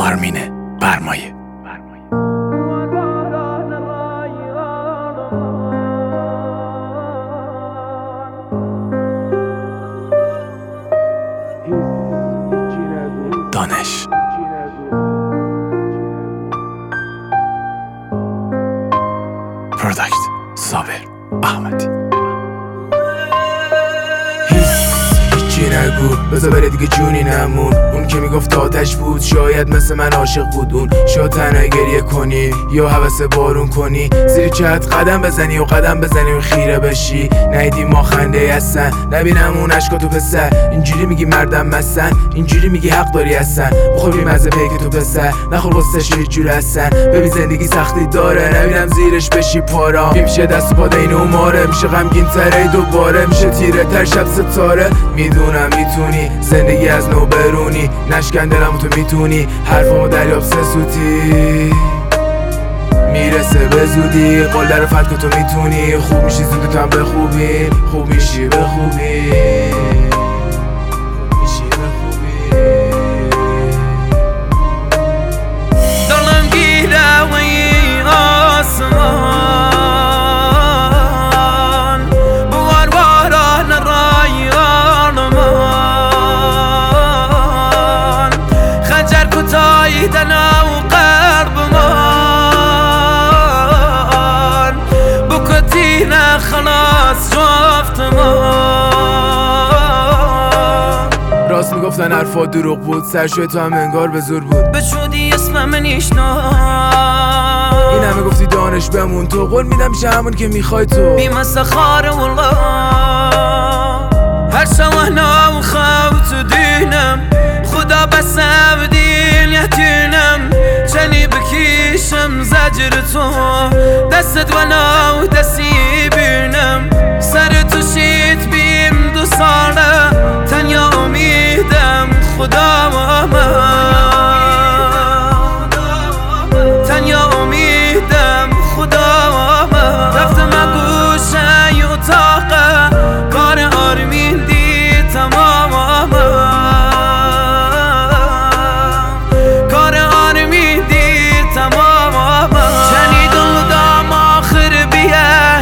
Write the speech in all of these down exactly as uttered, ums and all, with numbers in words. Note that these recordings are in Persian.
آرمین برمایه. دانش پروداکت صابر احمدی. هیچی نگو بذار بره دیگه جونی نمون. اون که میگفت آتش بود شاید مثل من عاشق بود. اون شاید تنهایی گریه کنی یا حوث بارون کنی، زیر چت قدم بزنی و قدم بزنی و خیره بشی. نیدی ما خنده هستن نبینم اون عشقا تو پسر. اینجوری میگی مردم مستن، اینجوری میگی حق داری هستن. بخور بی مزه پیک تو پسر، نخور قصهش یه جور هستن. ببین زندگی سختی داره نبینم زیرش بشی پارا. میشه دست و پا دین و ماره، میشه غمگین تره دوباره، میشه تیره تر شب ستاره. میدونم میتونی زندگی از نو برونی، نشکن دلمو تو میتونی حرفامو دریاب سه سوتی. میرسه به زودی قول در فتکو تو میتونی. خوب میشی زودی تو هم به خوبی، خوب میشی به خوبی. دلم گیره و این آسمان بوار باران رای آلمان. خنجر کتایی دنا و قرب من بکتینه خلاص جفت من. راست میگفتن حرفا دروغ بود، سرشوی تو هم انگار به زور بود. بشودی اسمم نیشنا این همه گفتی دانش بمون تو، قول میدم میشه همون که میخوای تو. بیمسه خاره والله هر شوهنا و خوت دینم خدا بسم دین یتینم. چنی بکیشم زجر تو دستت ونا و دستی بینم. سر تو شیت بیم دو ساله تنیا امیدم خدا و من. تنیا امیدم خدا و من. رفتم گوشه ی اتاقه کار آرمین دی تمام کار آرمین دی تمام. چنی دل دام آخر بیه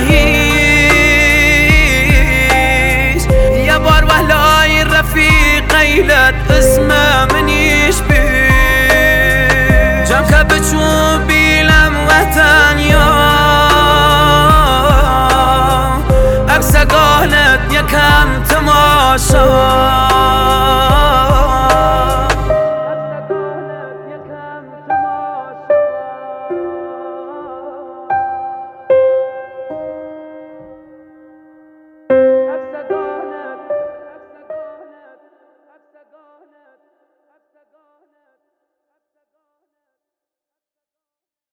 هیچ یه بار وحلای رفیق قیلت اسم منیش بی جم که بچون بیلم وطن یا عکس قالت یکم تماشا.